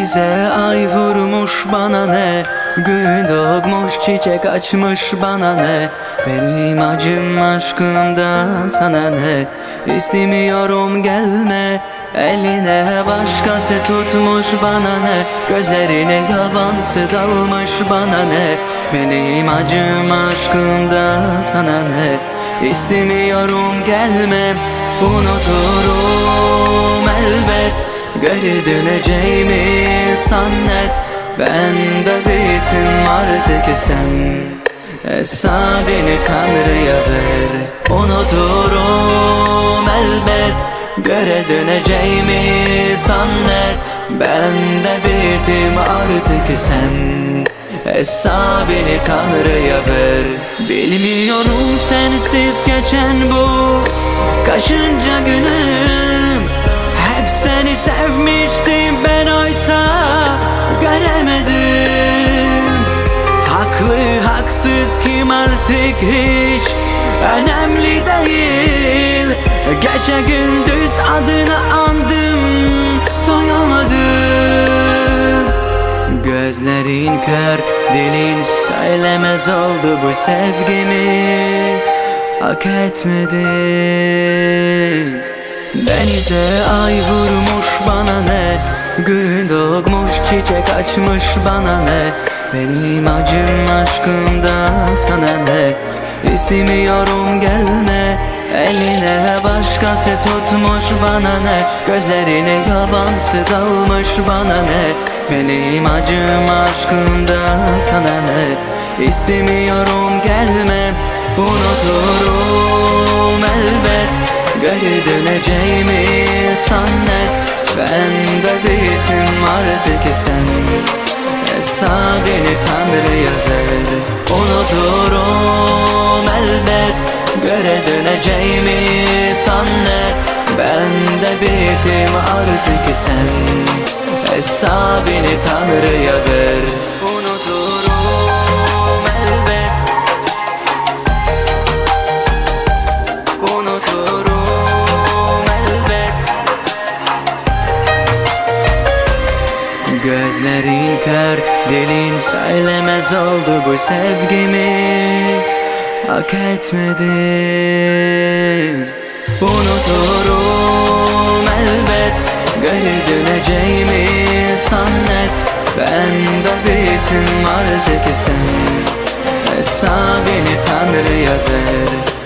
Denize ay vurmuş bana ne, gün doğmuş çiçek açmış bana ne. Benim acım aşkımdan sana ne, istemiyorum gelme. Eline başkası tutmuş bana ne, gözlerine yabansı dalmış bana ne. Benim acım aşkımdan sana ne, istemiyorum gelme. Unuturum elbet, geri döneceğimi zannet. Ben de bittim artık sen, hesabını Tanrı'ya ver. Unuturum elbet, geri döneceğimi zannet. Ben de bittim artık sen, hesabını Tanrı'ya ver. Bilmiyorum sensiz geçen bu kaçıncı günüm. Hep seni sevmiştim ben, oysa göremedim. Haklı haksız kim artık hiç önemli değil. Gece gündüz adını andım, doyamadım. Gözlerin kör, dilin söylemez oldu bu sevgimi. Hak etmedim. Denize ay vurmuş bana ne, gün doğmuş çiçek açmış bana ne. Benim acım aşkımdan sana ne, istemiyorum gelme. Eline başkası tutmuş bana ne, gözlerine yabansı dalmış bana ne. Benim acım aşkımdan sana ne, istemiyorum gelme. Unuturum elbet, geri döneceğimi zannet. Ben de bittim artık sen, hesabını Tanrı'ya ver. Unuturum elbet, geri döneceğimi zannet. Ben de bittim artık sen, hesabını Tanrı'ya ver. Unuturum elbet, unuturum elbet. Gözlerin kör, dilin söylemez oldu bu sevgimi. Hak etmedim. Unuturum elbet, geri döneceğimi zannet. Ben de bittim artık sen, hesabını Tanrı'ya ver.